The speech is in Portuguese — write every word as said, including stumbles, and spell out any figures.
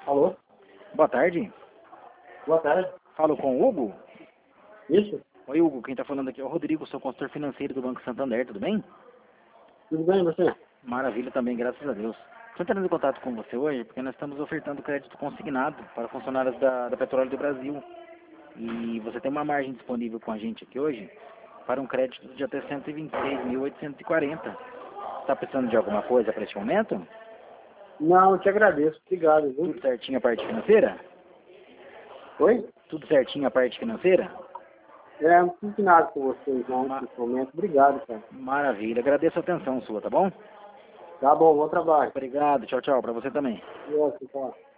Alô? Boa tarde. Boa tarde. Falo com o Hugo? Isso? Oi, Hugo. Quem está falando aqui é o Rodrigo, sou consultor financeiro do Banco Santander, tudo bem? Tudo bem, você? Maravilha também, graças a Deus. Estou entrando em contato com você hoje porque nós estamos ofertando crédito consignado para funcionários da, da Petróleo do Brasil. E você tem uma margem disponível com a gente aqui hoje para um crédito de até cento e vinte e seis mil oitocentos e quarenta. Está precisando de alguma coisa para este momento? Não, eu te agradeço. Obrigado, viu? Tudo certinho a parte financeira? Oi? Tudo certinho a parte financeira? É, não fiz nada com vocês, não, Ma nesse momento. Obrigado, cara. Maravilha. Agradeço a atenção sua, tá bom? Tá bom, bom trabalho. Obrigado. Tchau, tchau. Para você também. Nossa, tá.